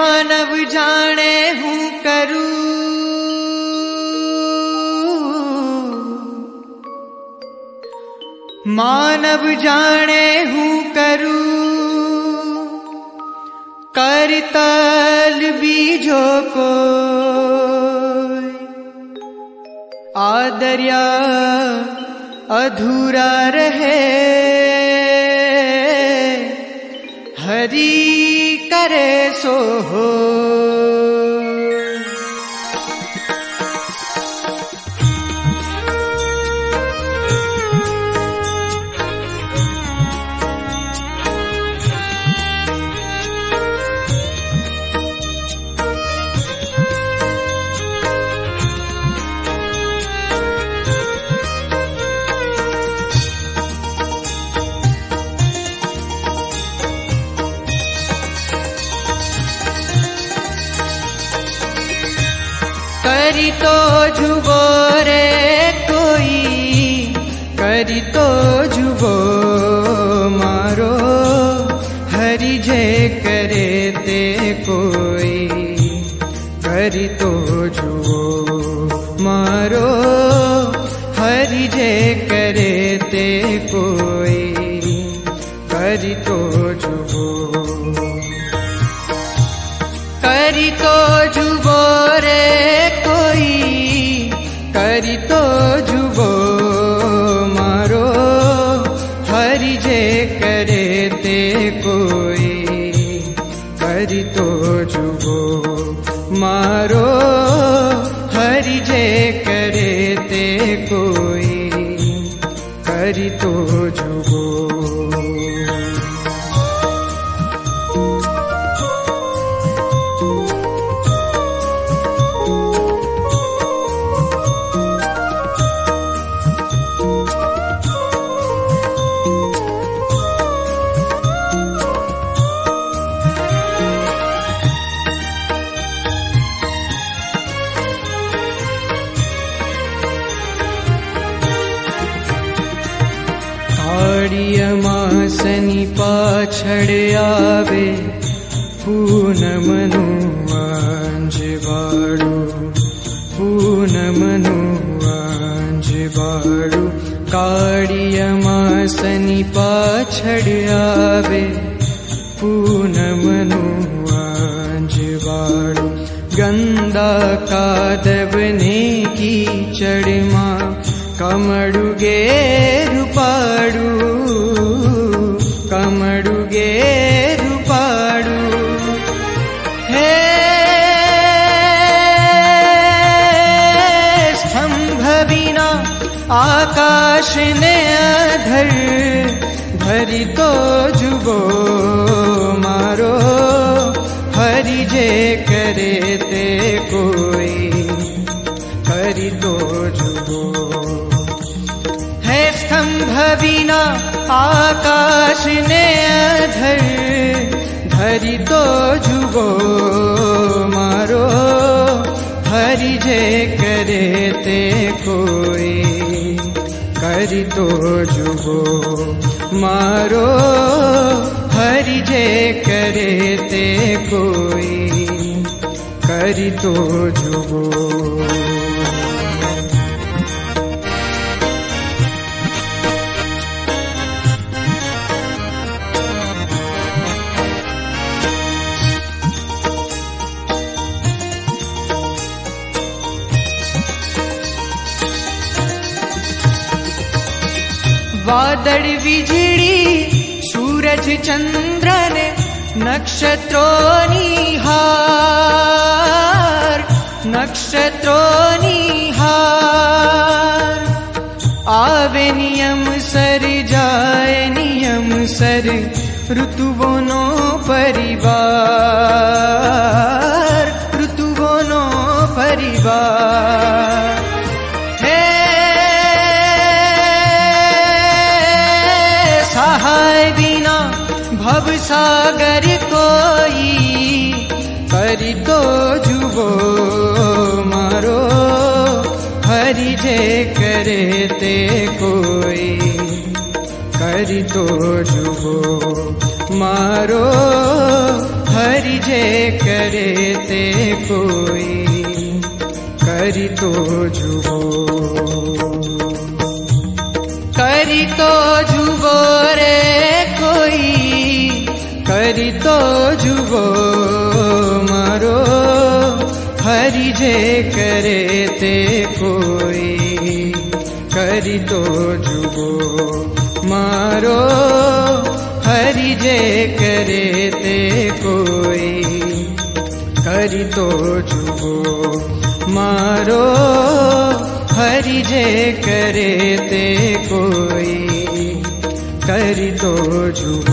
मानव जाने हूँ करूँ, मानव जाने हूँ करूँ, करतल बीजो को आदर्या अधूरा रहे, हरि करे सो हो। करी तो जुबो रे कोई, करी तो जुबो मारो, हरि जे करे ते कोई, करी तो जुबो मारो, हरि जे करे ते कोई, करी तो जुबो, करी तो जुबो रे कोई, करी तो जुबो मारो, हरि जे करे ते कोई, करी तो जुबो मारो, हरि जे करे ते कोई, करी तो जुबो। मासनी पाछड़ आवे पूनमनु आंजवाड़ू, पूनमनु आंजवाड़ू, काड़िया मासनी पाछड़ आवे पूनमनु आंजवाड़ू, गंदा कादवने की चढ़मा कमड़ुगे रूपाड़ू, कमड़ुगे रूपाड़ू, हे स्तंभ बिना आकाश ने अधर, धरी तो जुबो मारो, हरि जे करे ते कोई, हरि तो जुबो, है स्तंभ बिना आकाश ने अधर, धरी तो जुबो मारो, हरि जे करे ते कोई, करी तो जुबो मारो, हरि जे करे ते कोई, करी तो जुबो। वादड़ वीजड़ी सूरज चंद्र ने नक्षत्रों निहार, नक्षत्रों निहार, आवे नियम सर जाए नियम सर, ऋतुओं नो परिवार, ऋतुओं नो परिवार, सहाय बिना भव सागर कोई, करी तो जुबो मारो, हरि जे करे ते कोई, करी तो जुबो मारो, हरि जे करे ते कोई करी तो जुबो रे कोई करी तो जुबो मारो हरि जे करे ते कोई करी तो जुबो मारो हरि जे करे ते कोई करी तो जुबो मारो हरि जे करे ते कोई करी तो जुबो।